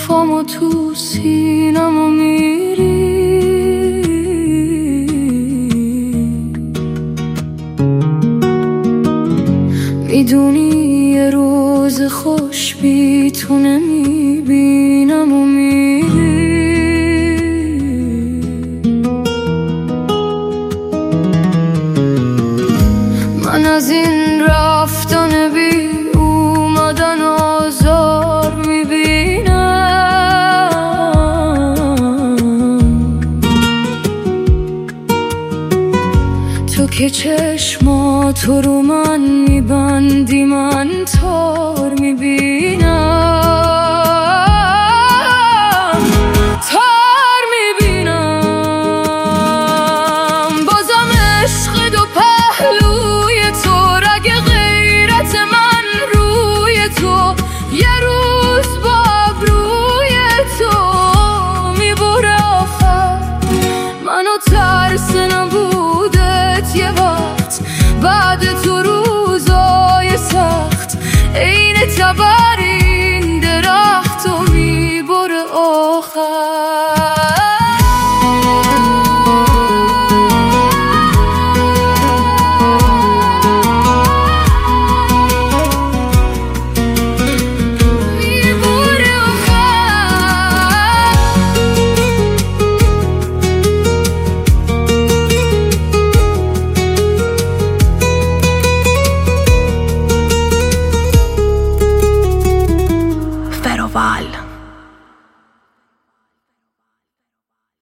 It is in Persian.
پامو تو سینمو میری، میدونی یه روز خوش بی تو نمیبینم و میری. من از این رفتن بی اومدن آزار میبینم، تو که چشماتو رو من میبندی من تار میبینم، تار میبینم. بازم عشق دو پهلوی تو، رگ غیرت من روی تو، یه روز با ابروی تو میبره آخر. منو ترس نبودت یه وقت، بعد تو روزای سخت عین تبرین درخت و میبره آخر. Feroval.